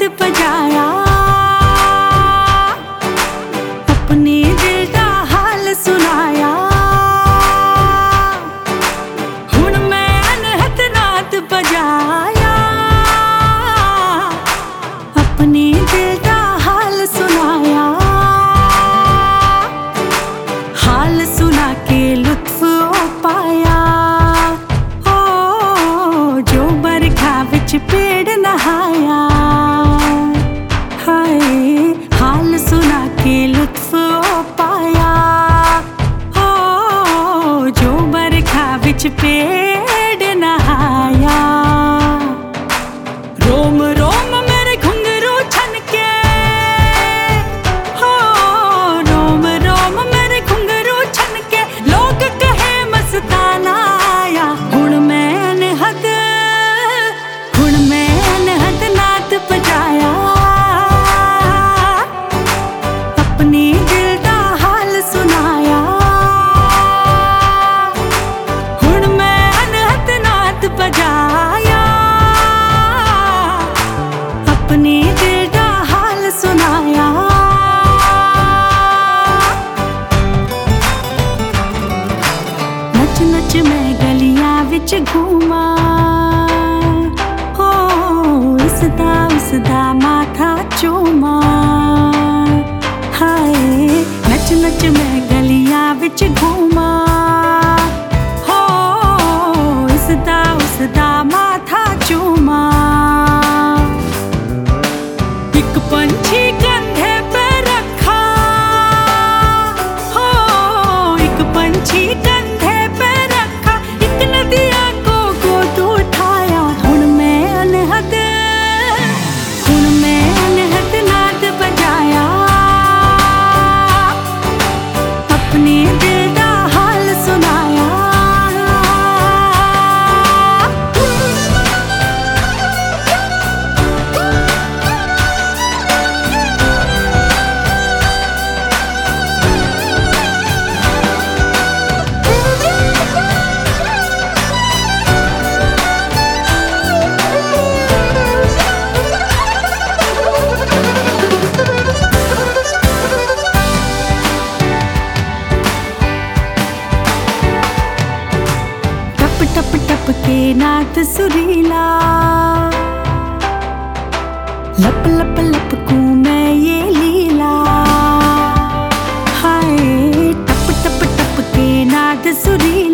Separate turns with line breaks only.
नात बजाया, अपने दिल दा हाल सुनाया। हुण मैं अनहद नात बजाया, अपने दिल दा हाल सुनाया। हाल सुना के लुत्फ ओ पाया, ओ जो बरखा विच पेड़ नहाया। हाय हाल सुना के लुत्फ ओ पाया, ओ जो बरखा विच पेड़ नहाया। रोम रोम मेरे घुंघरू छन के, हो रोम रोम मेरे घुंघरू छन के, लोग कहे मस्ताना आया। हुण मैं अनहद नात बजाया, अपने दिल दा हाल सुनाया। हुण मैं अनहद नात बजाया, अपने दिल दा हाल सुनाया। नच नच मैं गलियां विच घूमा, हो उसदा माथा चूमा। हाय नच नच मैं गलियां विच घूमा, हो उसदा माथा चूमा। एक पंछी कंधे पे रखा, हो एक पंछी कंधे पे रखा, एक नदिया को गोद उठाया। हुण मैं अनहद नात बजाया, अपने दिल दा हाल सुनाया। टप टप के नात सुरीला, लप लप लप को मैं ये लीला। हाय टप टप टप के नात सुरीला,